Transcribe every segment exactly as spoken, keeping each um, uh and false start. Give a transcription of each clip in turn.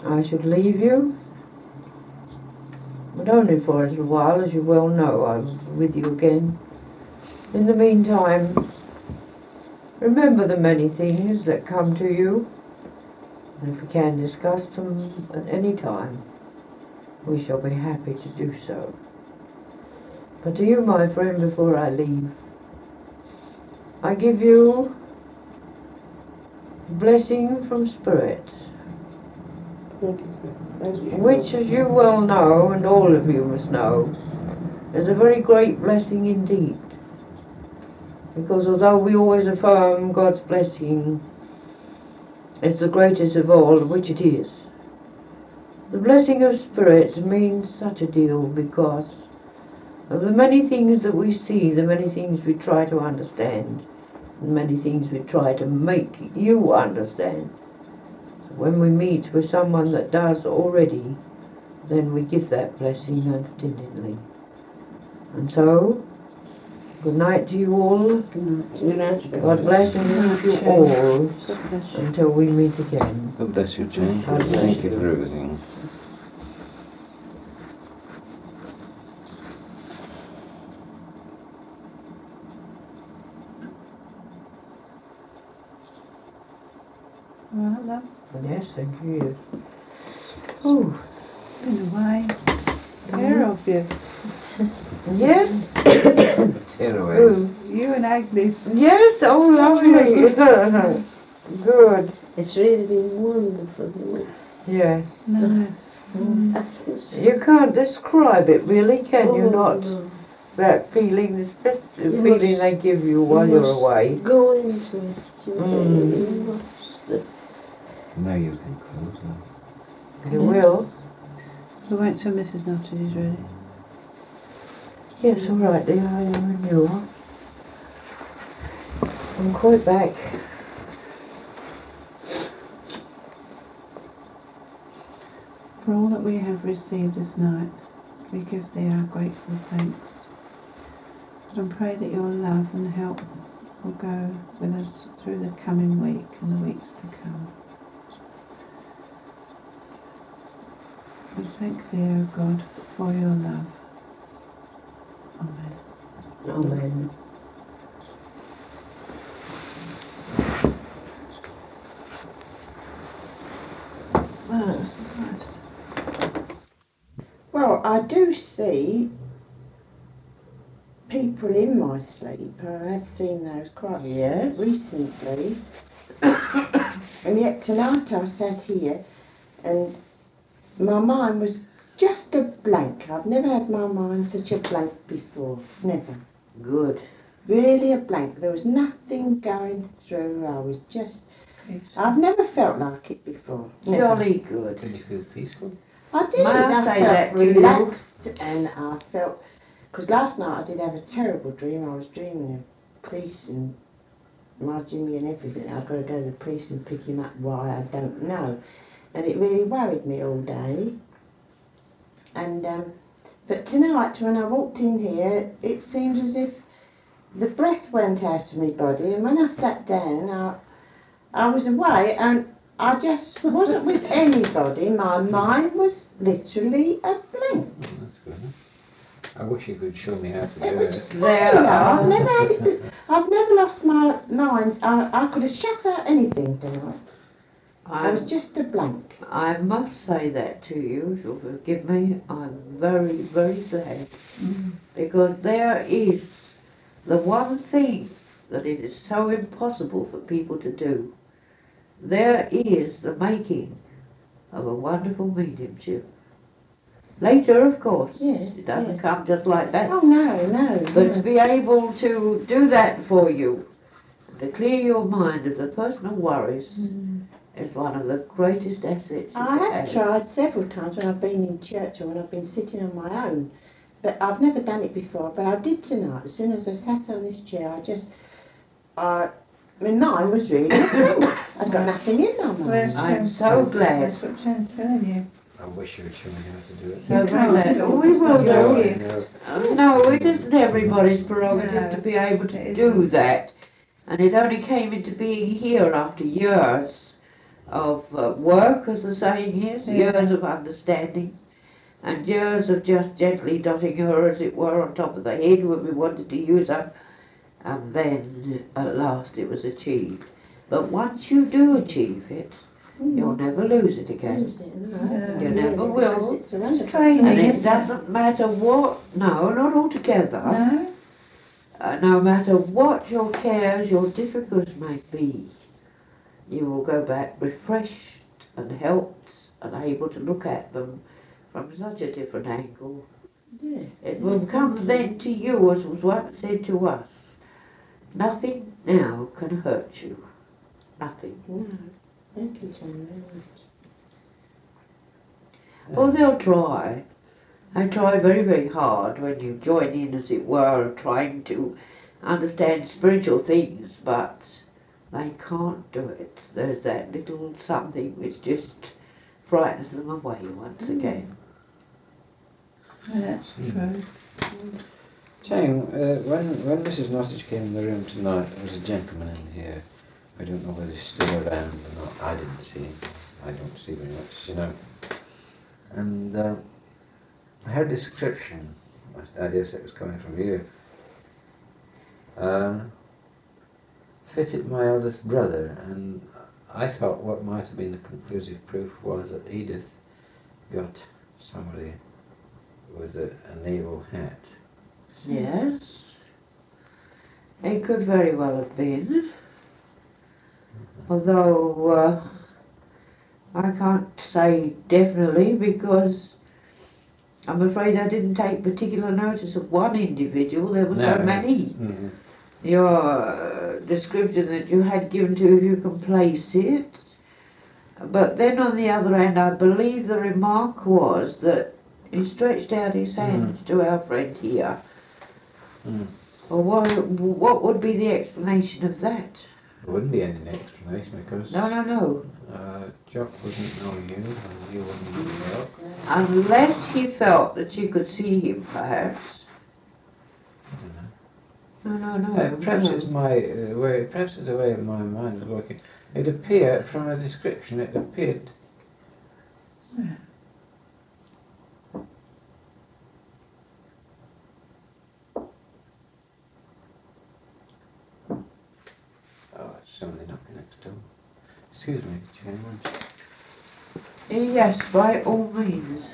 I should leave you, but only for a little while, as you well know. I will be with you again. In the meantime, remember the many things that come to you, and if we can discuss them at any time, we shall be happy to do so. But to you, my friend, before I leave, I give you a blessing from Spirit, which, as you well know, and all of you must know, is a very great blessing indeed. Because although we always affirm God's blessing is the greatest of all, which it is, the blessing of Spirit means such a deal because of the many things that we see, the many things we try to understand, the many things we try to make you understand. So when we meet with someone that does already, then we give that blessing unstintedly. And so, good night to you all. Good night. God bless and keep you all until we meet again. God bless you, Jane. God bless Thank you you. for everything. Well, love, Yes, thank you. Oh, in a way, care of you. yes. Tear away. Oh, You and Agnes. yes, oh lovely. Good. It's really been wonderful. Yes. Nice. Mm. You can't describe it really, can you Oh, not? no. That feeling, the spe- the You feeling must- they give you while you you're must away. Go into it. You Mm. really must. Now you can close now. You will. We wait till Missus Notted is ready. Yes, all right, dear, I am and you are. I'm quite back. For all that we have received this night, we give thee our grateful thanks. And pray that your love and help will go with us through the coming week and the weeks to come. We thank thee, O God, for your love. Amen. Amen. Well, that was nice. Well, I do see people in my sleep. I have seen those quite Yes. recently. And yet tonight I sat here and my mind was just a blank. I've never had my mind such a blank before. Never. Good. Really a blank. There was nothing going through. I was just... I've never felt like it before. Never. Jolly good. Did you feel peaceful? I did. May I I say felt that to you? relaxed and I felt... Because last night I did have a terrible dream. I was dreaming of police and my Jimmy and everything. I've got to go to the police and pick him up. Why, I don't know. And it really worried me all day. And um, but tonight when I walked in here, it seemed as if the breath went out of my body. And when I sat down, I, I was away and I just wasn't with anybody. My mind was literally a blank. Oh, that's good. I wish you could show me how to It do was it. There fabulous. are. I've never had it. be- I've never lost my mind. I, I could have shut out anything tonight. I was I, just a blank. I must say that to you, if you'll forgive me. I'm very, very glad. Mm. Because there is the one thing that it is so impossible for people to do. There is the making of a wonderful mediumship. Later, of course. Yes, It doesn't yes. come just like that. Oh no, no. But no. to be able to do that for you, to clear your mind of the personal worries, Mm. is one of the greatest assets you I can have tried several times when I've been in church or when I've been sitting on my own, but I've never done it before. But I did tonight. As soon as I sat on this chair, I just, I, my mind was really blank. I've got nothing in my Where's mind. I'm Jen? so glad. That's what Jen's telling you. I wish you would show me how to do it. So You very can't glad. do it. Oh, we will No, do. you- No. Uh, No, it isn't everybody's prerogative No, to be able to it do isn't. that. And it only came into being here after years of uh, work, as the saying is, Yeah. years of understanding, and years of just gently dotting her, as it were, on top of the head when we wanted to use her, and then at last it was achieved. But once you do achieve it, you'll never lose it again. Lose it, no. No. You never will. Because It's a wonderful training, And thing. it doesn't matter what, no, not altogether. No? Uh, no matter what your cares, your difficulties may be, you will go back refreshed and helped and able to look at them from such a different angle. Yes, It will yes, come thank then to you, as was once said to us, nothing now can hurt you. Nothing. you. No, thank you, Jane, very much. Oh, they'll try. They try very, very hard when you join in, as it were, trying to understand spiritual things, but they can't do it. There's that little something which just frightens them away once again. That's true. Jane, uh, when, when Missus Nottage came in the room tonight, there was a gentleman in here. I don't know whether he's still around or not. I didn't see him. I don't see very much, as you know. And uh, I heard a description. I guess it was coming from you. Um, fitted my eldest brother, and I thought what might have been the conclusive proof was that Edith got somebody with a, a naval hat. Yes. It could very well have been. Although uh, I can't say definitely, because I'm afraid I didn't take particular notice of one individual. There were so No. many. Mm-hmm. Your uh, description that you had given to, if you can place it. But then on the other hand, I believe the remark was that he stretched out his hands to our friend here. Mm. Well, what, what would be the explanation of that? There wouldn't be any explanation because No, no, no. uh, Jock wouldn't know you and you wouldn't know Jock. Unless he felt that you could see him, perhaps. I don't know. No, no, no. Uh, perhaps no. it's my uh, way. Perhaps it's the way my mind is working. It appeared from a description. It appeared. Oh, it's somebody knocking next door. Excuse me, Jane. Yes, by all means.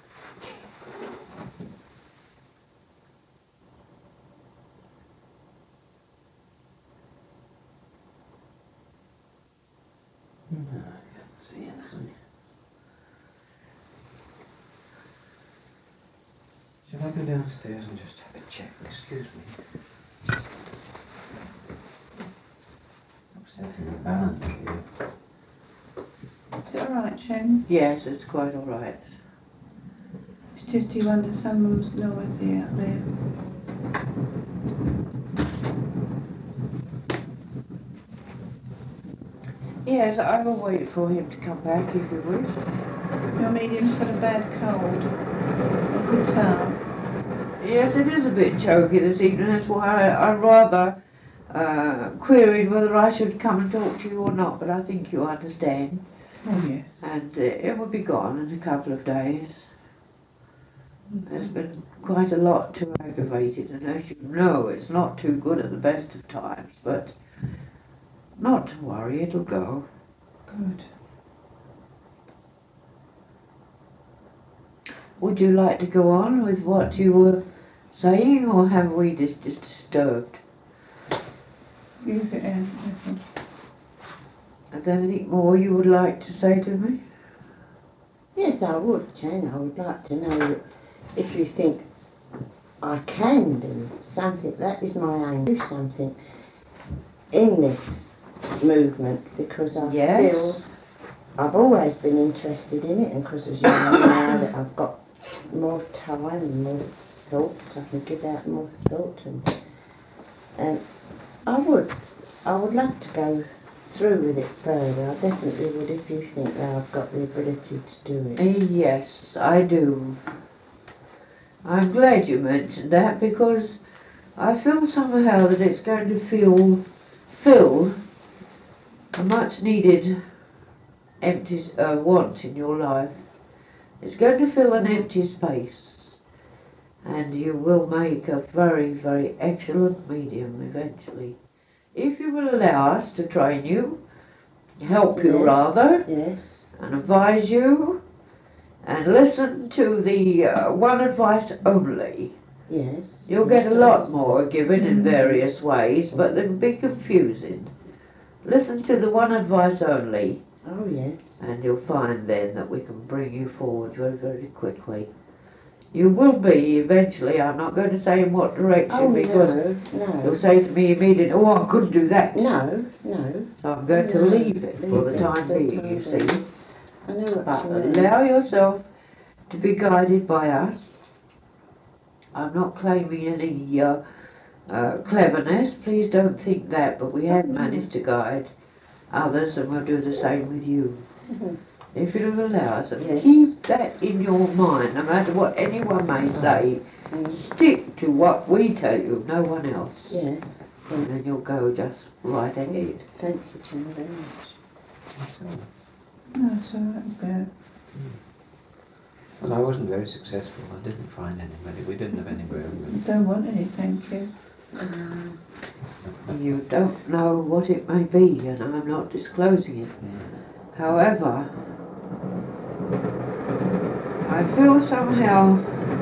Shall I go downstairs and just have a check? Excuse me. Upsetting the balance here. Is it alright, Jen? Yes, it's quite all right. It's just you under someone's noisy out there. Yes, I will wait for him to come back if you wish. Your medium's got a bad cold. A good tell. Yes, it is a bit choky this evening. That's why I, I rather uh, queried whether I should come and talk to you or not. But I think you understand. Oh, yes. And uh, it will be gone in a couple of days. There's been quite a lot to aggravate it, and as you know, it's not too good at the best of times, but not to worry, it'll go. Good. Would you like to go on with what you were saying, or have we just, just disturbed? You get in, listen. Is there anything more you would like to say to me? Yes, I would, Jane. I would like to know that if you think I can do something, that is my aim, do something in this movement, because I Yes. feel I've always been interested in it, and because as you know now that I've got more time and more thought, I can give out more thought, and and I would, I would love to go through with it further. I definitely would if you think that I've got the ability to do it. Eh, Yes, I do. I'm glad you mentioned that, because I feel somehow that it's going to feel fill a much needed empty uh, want in your life. It's going to fill an empty space, and you will make a very, very excellent medium eventually. If you will allow us to train you, help you Yes. rather, Yes. and advise you, and listen to the uh, one advice only. Yes. You'll get a Yes, lot yes. more given in various ways, but they'll be confusing. Listen to the one advice only, Oh yes. and you'll find then that we can bring you forward very, very quickly. You will be eventually, I'm not going to say in what direction, Oh because no, you'll no. say to me immediately, oh, I couldn't do that. No, no. So I'm going to No, leave it for leave the it time for the being, time you see. being. I know what But you mean. allow yourself to be guided by us. I'm not claiming any uh, uh, cleverness, please don't think that, but we have managed to guide others, and we'll do the same with you. Mhm. If you'll allow us, and Yes. keep that in your mind, no matter what anyone may say, Mm. stick to what we tell you, no one else. Yes. And then Yes. you'll go just right ahead. Thank you, Tim, very much. No, it's all right, go. Well, I wasn't very successful. I didn't find anybody. We didn't have any room. Don't want any, thank you. Um, You don't know what it may be, and I'm not disclosing it. However, I feel somehow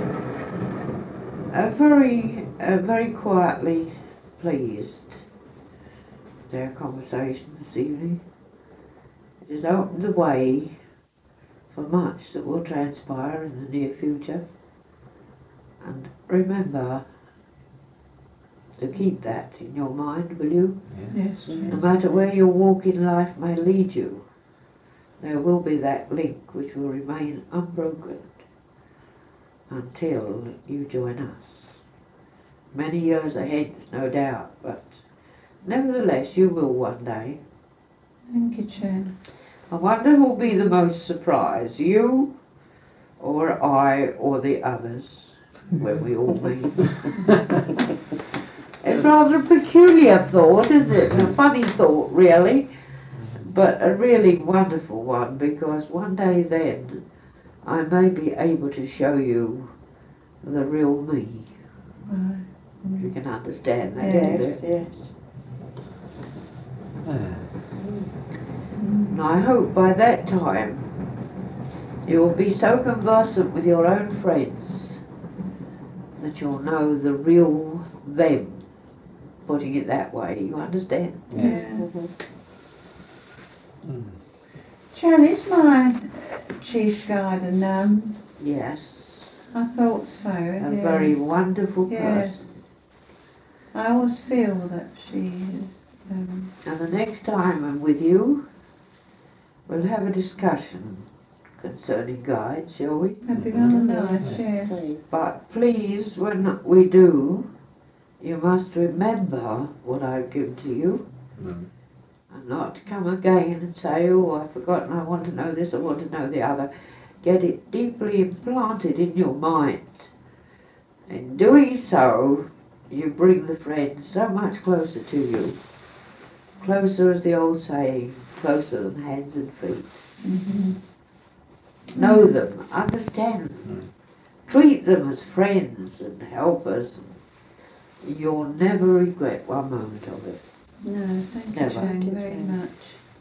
uh, very, uh, very quietly pleased with our conversation this evening. It has opened the way for much that will transpire in the near future. And remember to keep that in your mind, will you? Yes, No yes. matter where your walk in life may lead you, there will be that link which will remain unbroken until you join us. Many years ahead, no doubt, but nevertheless you will one day. Thank you, Chen. I wonder who'll be the most surprised, you or I or the others, when we all meet. It's rather a peculiar thought, isn't it? A funny thought, really, but a really wonderful one, because one day then I may be able to show you the real me. Right. If you can understand that a Yes. bit. yes. Ah, And I hope by that time you will be so conversant with your own friends that you'll know the real them, putting it that way, you understand? yes. Yeah. Mhm. Mm. Chen, is my chief guide a nun? Yes, I thought so. a yeah. very wonderful person. Yes. I always feel that she is. Um, And the next time I'm with you, we'll have a discussion concerning guides, shall we? that'd be rather nice, Yes, yeah. please. But please, when we do, you must remember what I've given to you, Mm. and not to come again and say, oh, I've forgotten, I want to know this, I want to know the other. Get it deeply implanted in your mind. In doing so, you bring the friend so much closer to you. Closer, as the old saying, closer than hands and feet. Mm-hmm. Know them, understand them, treat them as friends and helpers. You'll never regret one moment of it. No, thank Never. you, Chen, Thank you, very Chen. much.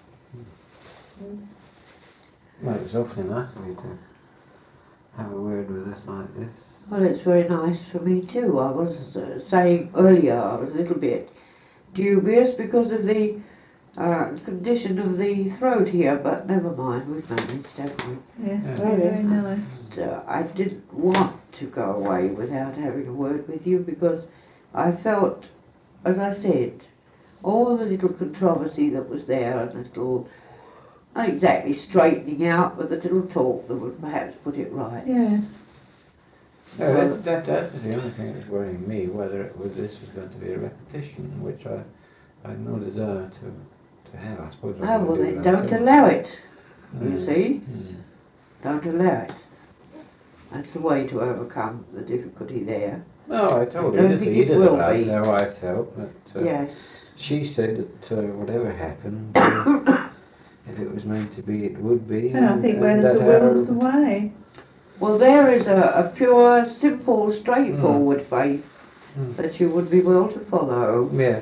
Well, it was awfully nice of you to have a word with us like this. Well, it's very nice for me too. I was uh, saying earlier, I was a little bit dubious because of the uh, condition of the throat here, but never mind, we've managed, haven't we? Yes, Yeah. very, very Yes. nice. And, uh, I didn't want to go away without having a word with you because I felt, as I said, all the little controversy that was there and the little, not exactly straightening out, but the little talk that would perhaps put it right. Yes. No, that, that, that was the only thing that was worrying me, whether it was, this was going to be a repetition, which I I had no desire to, to have. I suppose I Oh, was well gonna do then that don't too. allow it, you Mm. see? Mm. Don't allow it. That's the way to overcome the difficulty there. No, I told I don't Edith, think it Edith will about be. how I felt, but uh, Yes. she said that uh, whatever happened, uh, if it was meant to be, it would be. And I think where and there's a that will, our- there's a way. Well, there is a, a pure, simple, straightforward faith Mm. that you would be well to follow. Yes.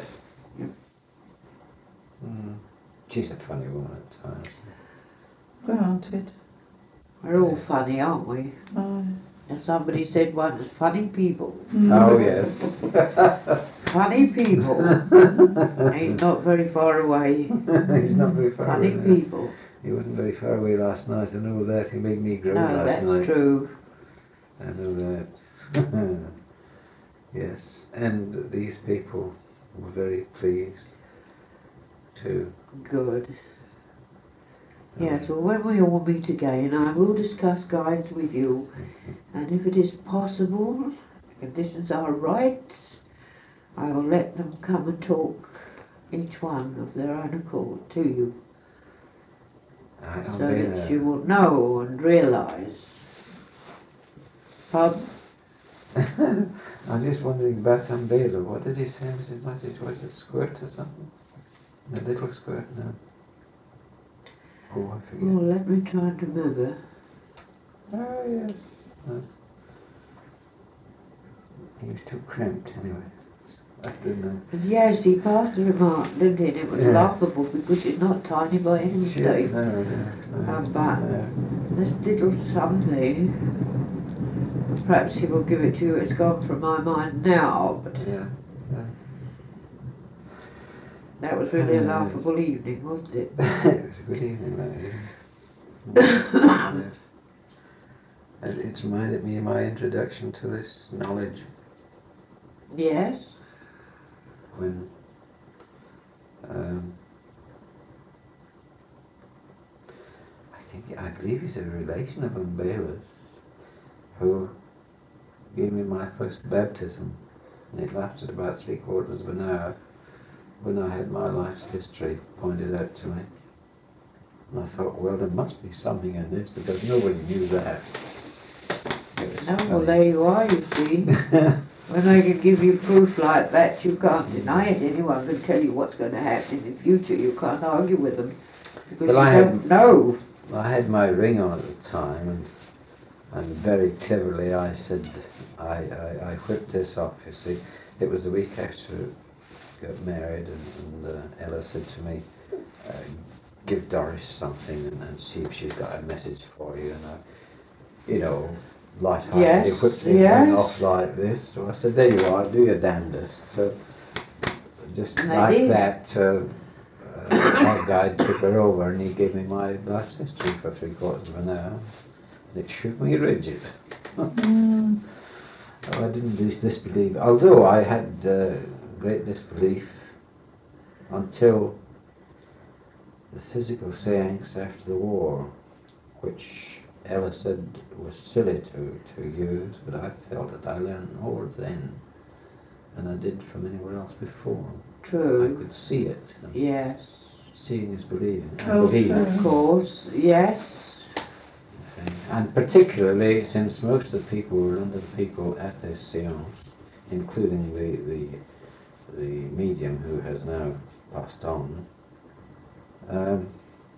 Mm. She's a funny woman at times. Granted. We're all funny, aren't we? Oh. As somebody said once, funny people. Mm. Oh yes. Funny people. He's not very far away. He's not very far Funny away. now. people. He wasn't very far away last night. I know that. He made me grow No, last that's night. true. I know that. Yes, and these people were very pleased too. Good. Yes, well, when we all meet again, I will discuss guides with you. And if it is possible, conditions are right, I will let them come and talk, each one of their own accord, to you. I, I'll So be that there. you will know and realise. Pardon? I'm just wondering about Umbela. What did he say was his message? Was it squirt or something? A little squirt? No. Oh, I forget. Oh, let me try and remember. Oh, yes. No. He was too cramped anyway. I don't know. And yes, he passed a remark, didn't he? And it was Yeah. laughable because it's not tiny by any Yes, mistake. no, no, no, Um, but no. this little something, perhaps he will give it to you. It's gone from my mind now, but Yeah. that was really a Yes. laughable evening, wasn't it? It was a good evening that evening. Yes. And it's reminded me of my introduction to this knowledge Yes. when um, I think I believe he's a relation of Umbela's who gave me my first baptism. It lasted about three quarters of an hour when I had my life's history pointed out to me. And I thought, well, there must be something in this because nobody knew that. It was Oh, well, funny. there you are, you see. When I can give you proof like that, you can't deny it. Anyone can tell you what's going to happen in the future. You can't argue with them because Well, you I don't had- know. I had my ring on at the time, and and very cleverly I said, I, I, I whipped this off, you see. It was the week after I got married, and, and uh, Ella said to me, uh, give Doris something and, and see if she's got a message for you. And I, you know, light-heartedly Yes, whipped the yes. ring off like this. So I said, there you are, do your damnedest. So just And they like did. that, uh, uh, our guide took her over and he gave me my life's history for three quarters of an hour. And it shook me rigid. Mm. Oh, I didn't dis- disbelieve, although I had uh, great disbelief until the physical seance after the war, which Ella said was silly to, to use, but I felt that I learned more then than I did from anywhere else before. I True. could see it, and Yes. seeing is believing. I Oh, believe. true. Of course. Yes. thing. And particularly since most of the people were London people at this seance, including the, the, the medium who has now passed on, um,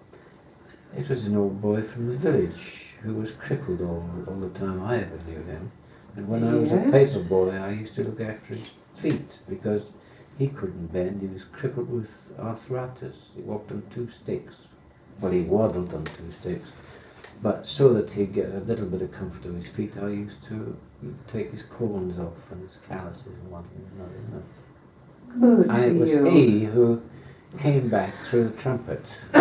it was an old boy from the village who was crippled all, all the time I ever knew him. And when I was a Yes. paper boy, I used to look after his feet because he couldn't bend. He was crippled with arthritis. He walked on two sticks. Well, he waddled on two sticks. But so that he'd get a little bit of comfort of his feet, I used to take his corns off and his calluses and one thing and another. You know. Good And it for was you. he who came back through the trumpet.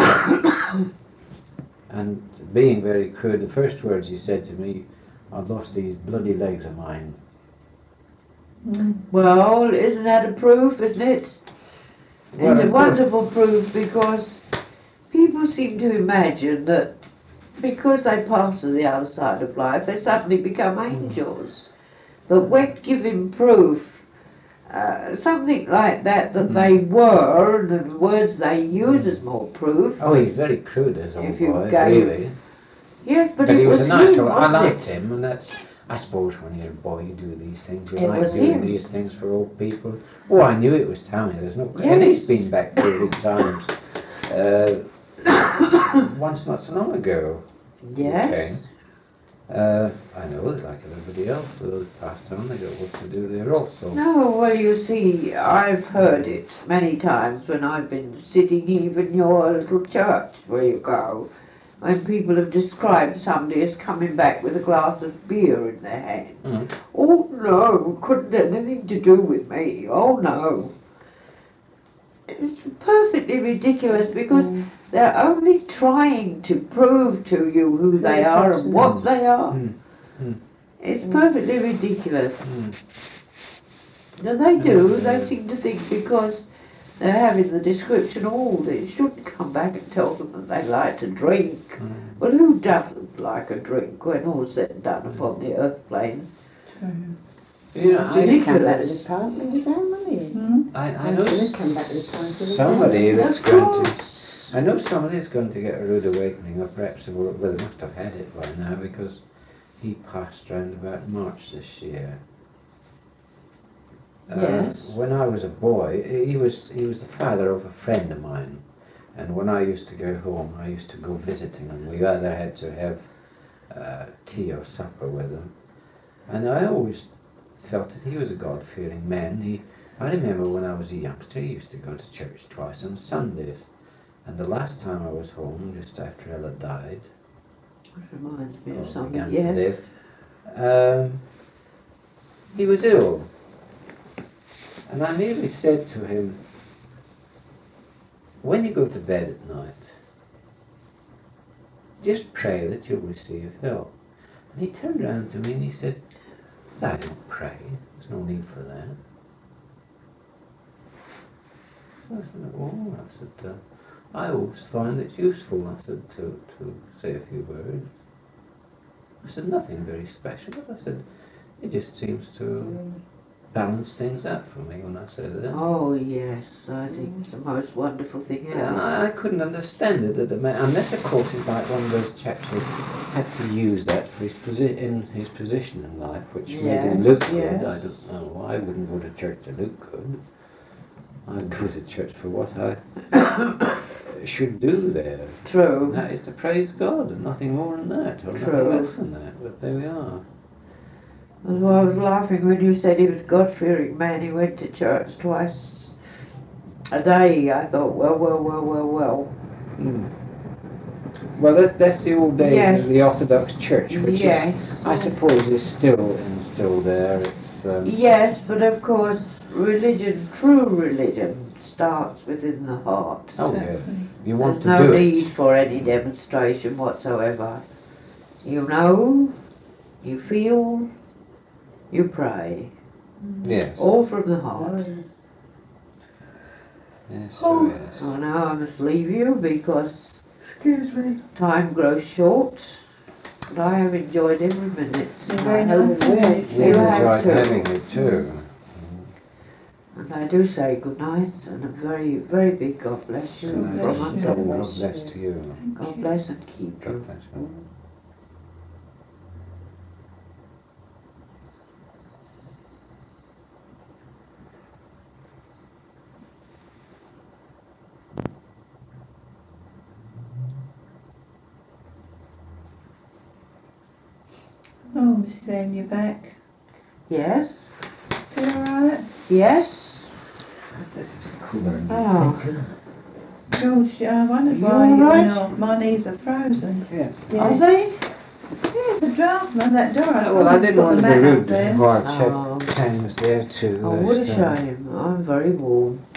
And being very crude, the first words he said to me, I've lost these bloody legs of mine. Mm. Well, isn't that a proof, isn't it? Well, It's a of course. wonderful proof because people seem to imagine that because they pass to the other side of life, they suddenly become angels. But when given proof, uh, something like that, that Mm. they were, and the words they use as more proof. Oh, he's very crude as old If you boy, gave- really. Yes, but, But, it he was, was a nice him, old, I wasn't liked it? him, and that's, I suppose when you're a boy you do these things, you It like was doing him. these things for old people. Oh, I knew it was Tammy, there's no, Yes. and he's been back through good times. Uh, once not so long ago. Yes. Okay. Uh, I know that like everybody else, so they passed on, they got what to do there also. No, well, you see, I've heard it many times when I've been sitting even your little church where you go, when people have described somebody as coming back with a glass of beer in their hand. Mm. Oh, no, couldn't have anything to do with me. Oh, no. It's perfectly ridiculous because Mm. they're only trying to prove to you who they are and what they are. Mm. Mm. It's perfectly ridiculous. Mm. No, they do. Mm. They seem to think because they're having the description all, they shouldn't come back and tell them that they like to drink. Mm. Well, who doesn't like a drink when all's said and done upon the earth plane? You know, Did I, he come back with a pint with his own money? Hmm? I, I Did know he s- come back with a pint with his somebody own? that's Of going to, course. I know somebody's going to get a rude awakening, or perhaps they, will, well, they must have had it by now, because he passed round about March this year. Uh, Yes. When I was a boy, he was he was the father of a friend of mine, and when I used to go home, I used to go visiting him. We either had to have uh, tea or supper with him, and I always felt that he was a God-fearing man. He, I remember when I was a youngster, he used to go to church twice on Sundays, and the last time I was home, just after Ella died, Which reminds me or of something, began yes. to live, um, he was ill. And I merely said to him, when you go to bed at night, just pray that you'll receive help. And he turned round to me and he said, I don't pray, there's no need for that. I said, oh, I said, uh, I always find it useful, I said, to, to say a few words. I said, nothing very special, but I said, it just seems to balance things out for me when I say that. Oh, yes, I think it's the most wonderful thing Yeah, and ever. I, I couldn't understand it, that the man, unless of course he's like one of those chaps who had to use that for his posi- in his position in life, which made him Yes, look good. yes. I don't know why I wouldn't go to church to look good. I'd go to church for what I should do there. True. And that is to praise God, and nothing more than that, or True. nothing less than that. But there we are. That's why I was laughing when you said he was a God-fearing man. He went to church twice a day. I thought, well, well, well, well, well. Hmm. Well, that, that's the old days Yes. of the Orthodox Church, which Yes. is, I suppose, is still instilled there. It's, um, Yes, but of course, religion, true religion, starts within the heart. oh yeah, you want There's to no do need it. for any demonstration whatsoever. You know, you feel, you pray. Yes. All from the Oh, heart. yes. Yes, Oh. so yes. Oh, now I must leave you because Excuse me. time grows short. But I have enjoyed every minute. You're very I hope nice to you- meet We you you. have enjoyed too. having you too. And I do say good night and a very, very big God bless you God from bless us you. all. God bless to you. God bless and keep you. God bless you. Oh, Missus Anne, you're back. Yes? Feel alright? Yes? This is cooler than Oh. George, I wondered You why all right? you know, my knees are frozen. Yes. Are Yes. they? There's a draft on that door. I Well, I thought didn't put want the to be mat up rude there. while Oh. Chang was there too. Oh, what a There's, um, shame. I'm very warm.